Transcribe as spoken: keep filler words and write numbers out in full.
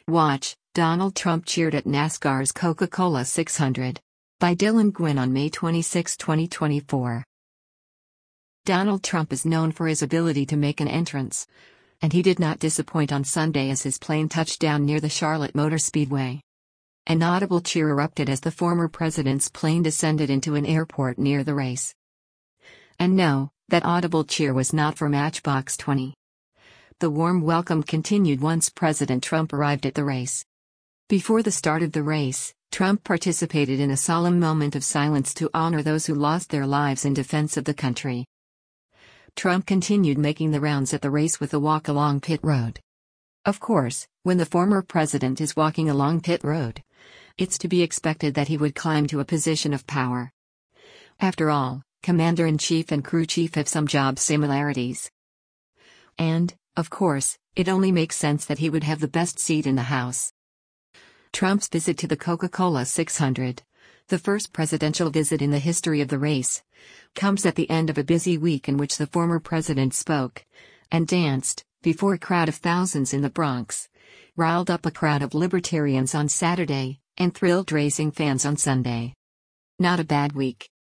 Watch, Donald Trump cheered at NASCAR's Coca-Cola six hundred. By Dylan Gwynn on May twenty-sixth, twenty twenty-four. Donald Trump is known for his ability to make an entrance. And he did not disappoint on Sunday as his plane touched down near the Charlotte Motor Speedway. An audible cheer erupted as the former president's plane descended into an airport near the race. And no, that audible cheer was not for Matchbox twenty. The warm welcome continued once President Trump arrived at the race. Before the start of the race, Trump participated in a solemn moment of silence to honor those who lost their lives in defense of the country. Trump continued making the rounds at the race with a walk along pit road. Of course, when the former president is walking along pit road, it's to be expected that he would climb to a position of power. After all, commander-in-chief and crew chief have some job similarities. And, of course, it only makes sense that he would have the best seat in the House. Trump's visit to the Coca-Cola six hundred, the first presidential visit in the history of the race, comes at the end of a busy week in which the former president spoke and danced before a crowd of thousands in the Bronx, riled up a crowd of libertarians on Saturday, and thrilled racing fans on Sunday. Not a bad week.